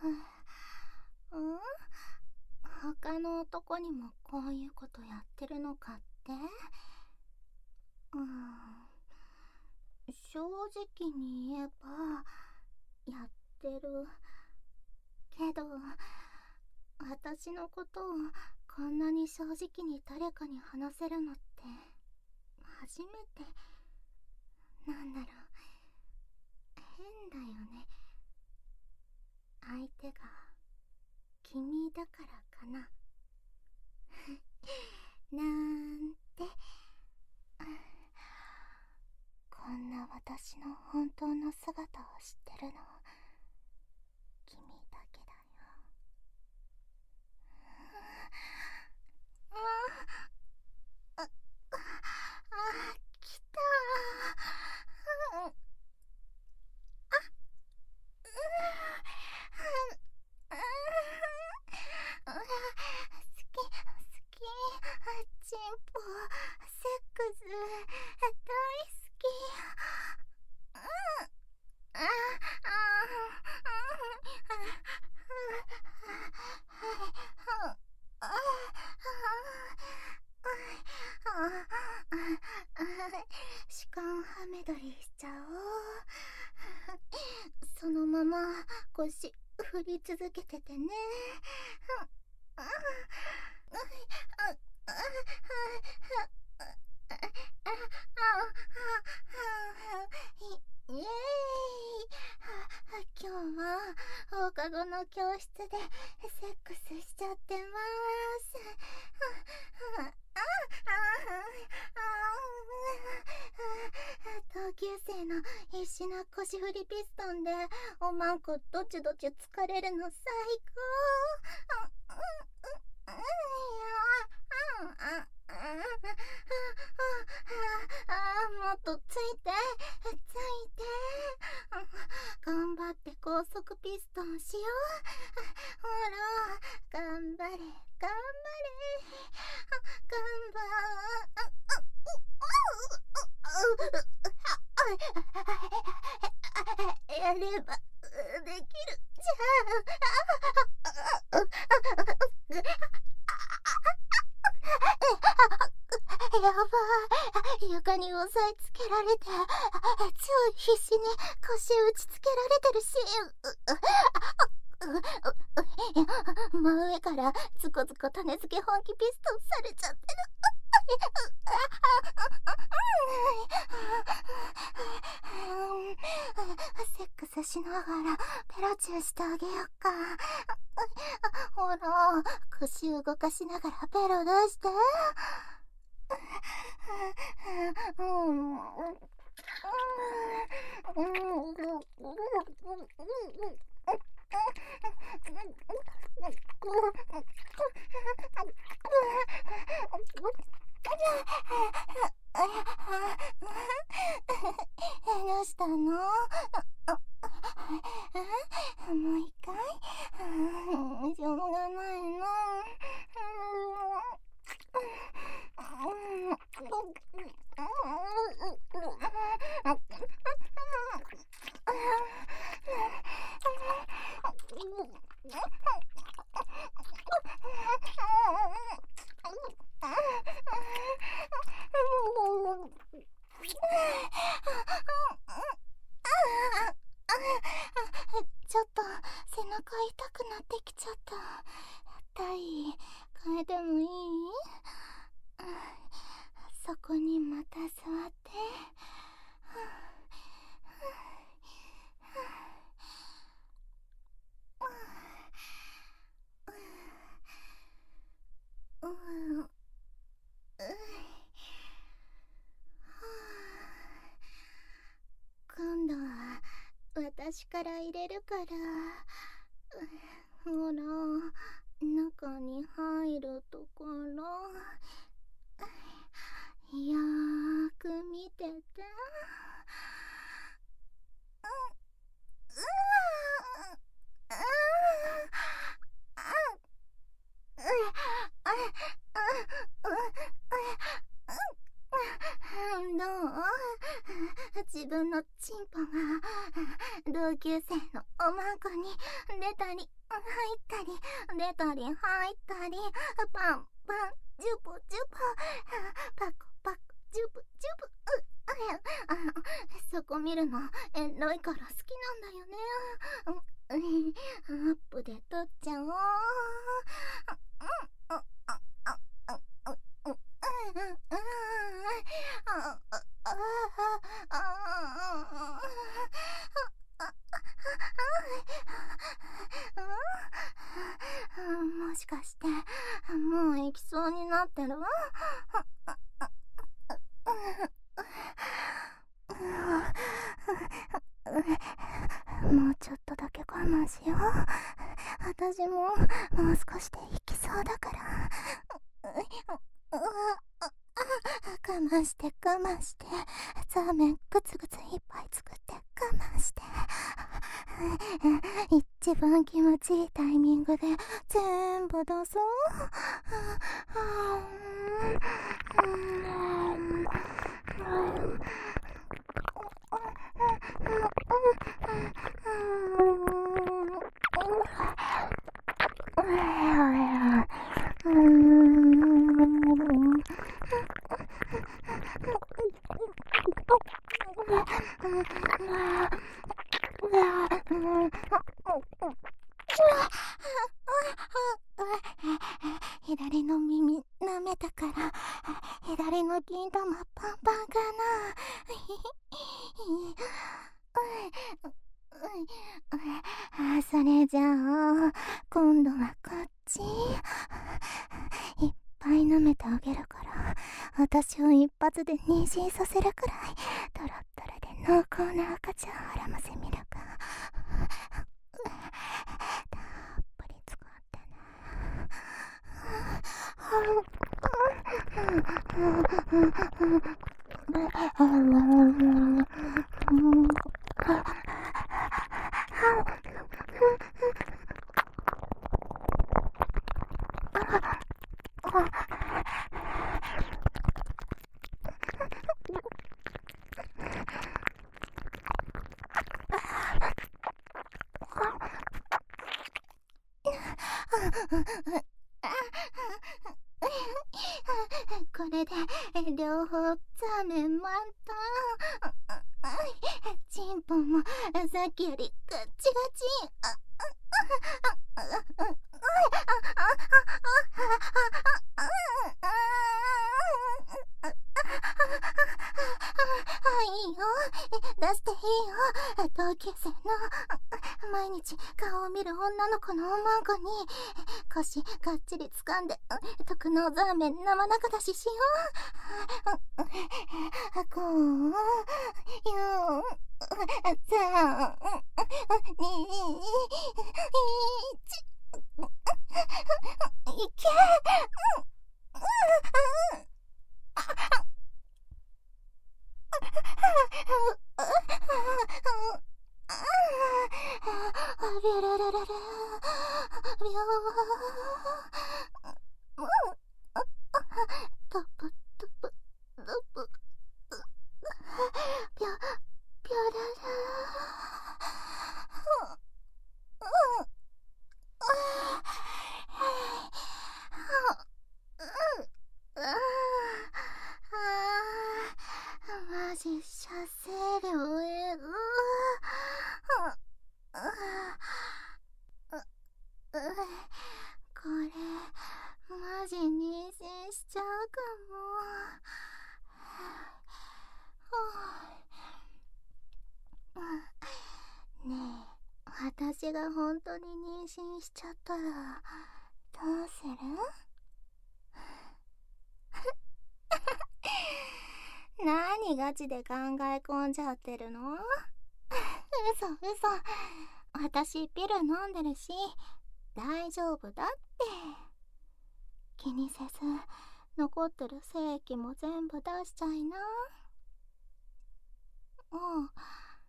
他の男にもこういうことやってるのかって？正直に言えばやってるけど、私のことをこんなに正直に誰かに話せるのって初めて。なんだろう、変だよね。相手が君だからかな。なんて。こんな私の本当の姿を知ってるの君だけだよ。来たチンポ、セックス、大好き。シカンハメ撮りしちゃおう。そのまま腰振り続けててね。イエーイ。今日は放課後の教室でセックスしちゃってます。同級生の必死な腰振りピストンでおまんこどちどち疲れるの最高。もっとついてついて。頑張って高速ピストンしよう。ほら、頑張れ頑張れ。やればできるじゃん。やばい、床に押さえつけられて超必死に腰打ちつけられてるし、真上からズコズコ種付け本気ピストンされちゃってる。セックスしながらペロチューしてあげよっか。ほら、腰動かしながらペロ出して。どうしたの？もう一回？しょうがないの。ちょっと背中痛くなってきちゃった。体変えてもいい？そこにまた座って。今度は私から入れるから。ほら、中に入るところよーく見てて。どう？自分のチンポが同級生のおまんこに出たり入ったり出たり入ったり、パンパンジュブジュブ、パクパクジュブジュブ、そこ見るのエロいから好きなんだよね。アップで撮っちゃおう。もしかしてもう行きそうになってる？もうちょっとだけ我慢しよう。私ももう少しで行きそうだから。我慢して我慢して、ザーメングツグツいっぱい作って我慢して、一番気持ちいいタイミングで全部出そう。左の耳舐めたから左の金玉パンパンかな。それじゃあ今度はこっちいっぱい舐めてあげるから、私を一発で妊娠させるくらいトロットロで濃厚な赤ちゃんを絡ませみるか。たっぷり使ってね。これで両方ザーメン満タン。チンポもさっきよりガッチガチ。いいよ、出していいよ。同級生の毎日顔を見る女の子のおまんこに腰がっちり掴んで特納ザーメン生中出ししよう。こうよ3、2、1、いけ。ビュルルルルビュートプトプトプビュビュルルマジ射精量えぐ。これマジ妊娠しちゃうかも。ねえ、私が本当に妊娠しちゃったらどうする？何ガチで考え込んじゃってるの？嘘嘘、私ピル飲んでるし大丈夫だって。気にせず残ってる精液も全部出しちゃいな。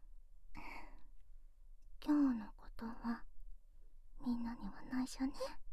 今日のことはみんなには内緒ね。